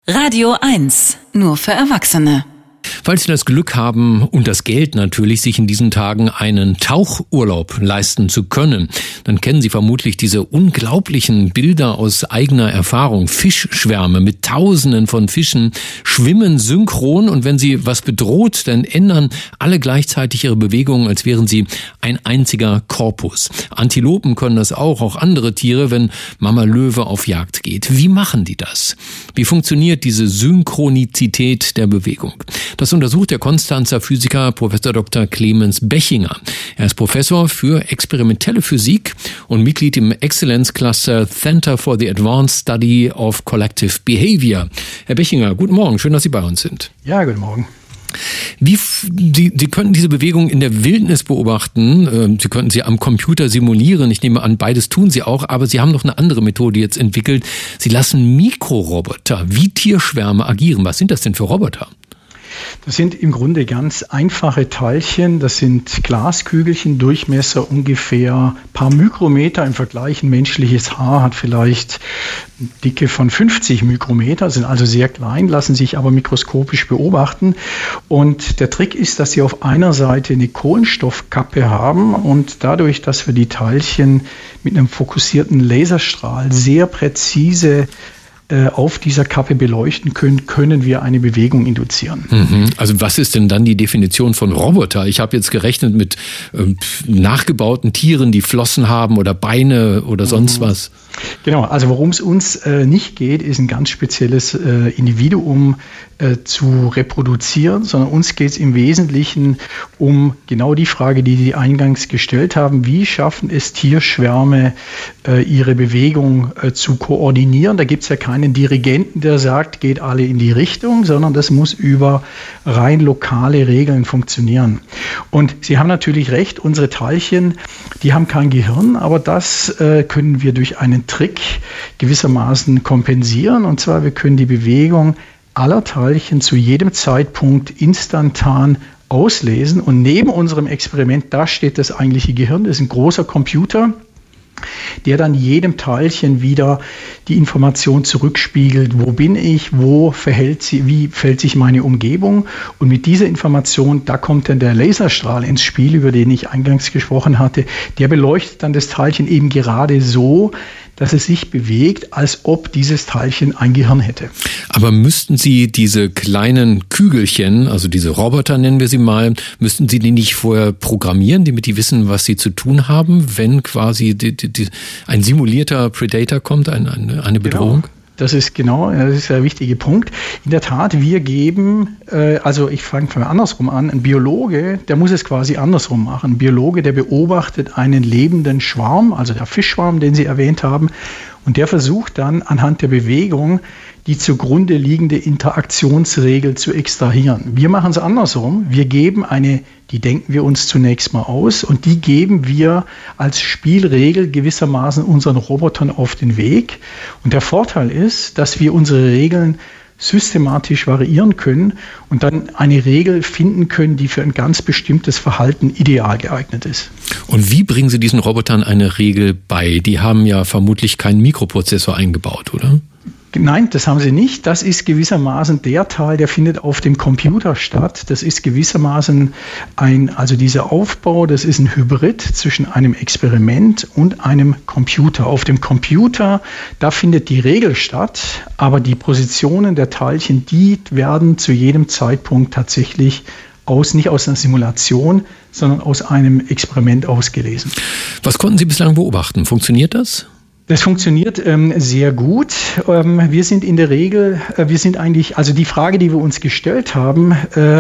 Radio 1, nur für Erwachsene. Falls Sie das Glück haben und das Geld natürlich, sich in diesen Tagen einen Tauchurlaub leisten zu können, dann kennen Sie vermutlich diese unglaublichen Bilder aus eigener Erfahrung. Fischschwärme mit Tausenden von Fischen schwimmen synchron, und wenn sie was bedroht, dann ändern alle gleichzeitig ihre Bewegungen, als wären sie ein einziger Korpus. Antilopen können das auch andere Tiere, wenn Mama Löwe auf Jagd geht. Wie machen die das? Wie funktioniert diese Synchronizität der Bewegung? Das untersucht der Konstanzer Physiker Prof. Dr. Clemens Bechinger. Er ist Professor für experimentelle Physik und Mitglied im Exzellenzcluster Center for the Advanced Study of Collective Behavior. Herr Bechinger, guten Morgen, schön, dass Sie bei uns sind. Ja, guten Morgen. Sie könnten diese Bewegung in der Wildnis beobachten. Sie könnten sie am Computer simulieren. Ich nehme an, beides tun Sie auch. Aber Sie haben noch eine andere Methode jetzt entwickelt. Sie lassen Mikroroboter wie Tierschwärme agieren. Was sind das denn für Roboter? Das sind im Grunde ganz einfache Teilchen. Das sind Glaskügelchen, Durchmesser ungefähr ein paar Mikrometer. Im Vergleich, ein menschliches Haar hat vielleicht eine Dicke von 50 Mikrometer, sind also sehr klein, lassen sich aber mikroskopisch beobachten. Und der Trick ist, dass sie auf einer Seite eine Kohlenstoffkappe haben, und dadurch, dass wir die Teilchen mit einem fokussierten Laserstrahl sehr präzise auf dieser Kappe beleuchten können wir eine Bewegung induzieren. Also was ist denn dann die Definition von Roboter? Ich habe jetzt gerechnet mit nachgebauten Tieren, die Flossen haben oder Beine oder sonst was. Genau, also worum es uns nicht geht, ist ein ganz spezielles Individuum zu reproduzieren, sondern uns geht es im Wesentlichen um genau die Frage, die Sie eingangs gestellt haben. Wie schaffen es Tierschwärme, ihre Bewegung zu koordinieren? Da gibt es ja keinen Dirigenten, der sagt, geht alle in die Richtung, sondern das muss über rein lokale Regeln funktionieren. Und Sie haben natürlich recht, unsere Teilchen, die haben kein Gehirn, aber das können wir durch einen Trick gewissermaßen kompensieren. Und zwar, wir können die Bewegung aller Teilchen zu jedem Zeitpunkt instantan auslesen. Und neben unserem Experiment, da steht das eigentliche Gehirn, das ist ein großer Computer, der dann jedem Teilchen wieder die Information zurückspiegelt, wo bin ich, wie verhält sich meine Umgebung. Und mit dieser Information, da kommt dann der Laserstrahl ins Spiel, über den ich eingangs gesprochen hatte. Der beleuchtet dann das Teilchen eben gerade so, dass es sich bewegt, als ob dieses Teilchen ein Gehirn hätte. Aber müssten Sie diese kleinen Kügelchen, also diese Roboter nennen wir sie mal, müssten Sie die nicht vorher programmieren, damit die wissen, was sie zu tun haben, wenn quasi ein simulierter Predator kommt, eine Bedrohung? Genau. Das ist der wichtige Punkt. In der Tat, wir geben, ich fange andersrum an, ein Biologe, der muss es quasi andersrum machen. Ein Biologe, der beobachtet einen lebenden Schwarm, also der Fischschwarm, den Sie erwähnt haben, und der versucht dann anhand der Bewegung die zugrunde liegende Interaktionsregel zu extrahieren. Wir machen es andersrum. Wir geben die denken wir uns zunächst mal aus, und die geben wir als Spielregel gewissermaßen unseren Robotern auf den Weg. Und der Vorteil ist, dass wir unsere Regeln systematisch variieren können und dann eine Regel finden können, die für ein ganz bestimmtes Verhalten ideal geeignet ist. Und wie bringen Sie diesen Robotern eine Regel bei? Die haben ja vermutlich keinen Mikroprozessor eingebaut, oder? Nein, das haben sie nicht. Das ist gewissermaßen der Teil, der findet auf dem Computer statt. Das ist gewissermaßen dieser Aufbau, das ist ein Hybrid zwischen einem Experiment und einem Computer. Auf dem Computer, da findet die Regel statt, aber die Positionen der Teilchen, die werden zu jedem Zeitpunkt tatsächlich nicht aus einer Simulation, sondern aus einem Experiment ausgelesen. Was konnten Sie bislang beobachten? Funktioniert das? Das funktioniert sehr gut. Wir sind in der Regel, die Frage, die wir uns gestellt haben,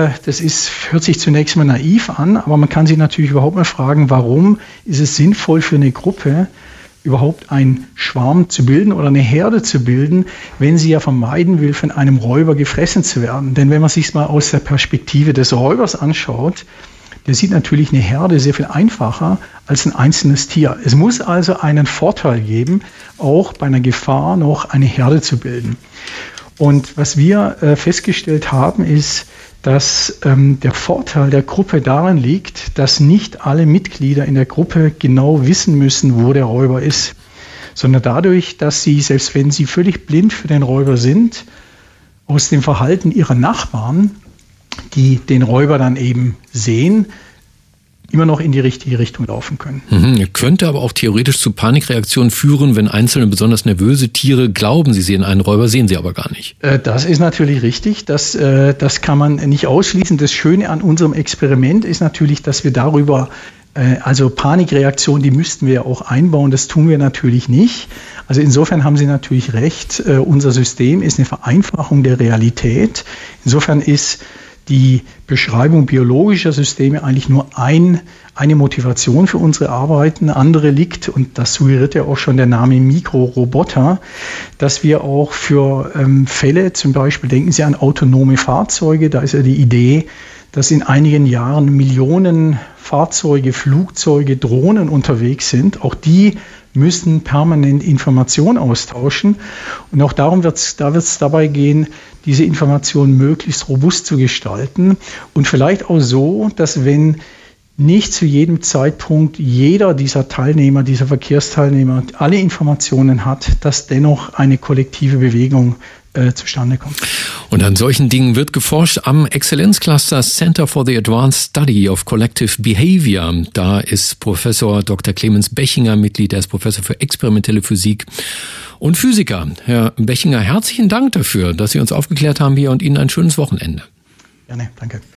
hört sich zunächst mal naiv an, aber man kann sich natürlich überhaupt mal fragen, warum ist es sinnvoll für eine Gruppe, überhaupt einen Schwarm zu bilden oder eine Herde zu bilden, wenn sie ja vermeiden will, von einem Räuber gefressen zu werden. Denn wenn man sich mal aus der Perspektive des Räubers anschaut, der sieht natürlich eine Herde sehr viel einfacher als ein einzelnes Tier. Es muss also einen Vorteil geben, auch bei einer Gefahr noch eine Herde zu bilden. Und was wir festgestellt haben, ist, dass der Vorteil der Gruppe darin liegt, dass nicht alle Mitglieder in der Gruppe genau wissen müssen, wo der Räuber ist, sondern dadurch, dass sie, selbst wenn sie völlig blind für den Räuber sind, aus dem Verhalten ihrer Nachbarn, die den Räuber dann eben sehen, immer noch in die richtige Richtung laufen können. Könnte aber auch theoretisch zu Panikreaktionen führen, wenn einzelne besonders nervöse Tiere glauben, sie sehen einen Räuber, sehen sie aber gar nicht. Das ist natürlich richtig. Das kann man nicht ausschließen. Das Schöne an unserem Experiment ist natürlich, dass wir darüber, also Panikreaktionen, die müssten wir ja auch einbauen. Das tun wir natürlich nicht. Also insofern haben Sie natürlich recht. Unser System ist eine Vereinfachung der Realität. Insofern ist die Beschreibung biologischer Systeme eigentlich nur eine Motivation für unsere Arbeiten. Eine andere liegt, und das suggeriert ja auch schon der Name Mikroroboter, dass wir auch für Fälle, zum Beispiel denken Sie an autonome Fahrzeuge, da ist ja die Idee, dass in einigen Jahren Millionen Fahrzeuge, Flugzeuge, Drohnen unterwegs sind. Auch die müssen permanent Informationen austauschen. Und auch da wird es dabei gehen, diese Informationen möglichst robust zu gestalten. Und vielleicht auch so, dass wenn nicht zu jedem Zeitpunkt jeder dieser Verkehrsteilnehmer alle Informationen hat, dass dennoch eine kollektive Bewegung zustande kommt. Und an solchen Dingen wird geforscht am Exzellenzcluster Center for the Advanced Study of Collective Behavior. Da ist Professor Dr. Clemens Bechinger Mitglied, er ist Professor für experimentelle Physik und Physiker. Herr Bechinger, herzlichen Dank dafür, dass Sie uns aufgeklärt haben hier, und Ihnen ein schönes Wochenende. Gerne, danke.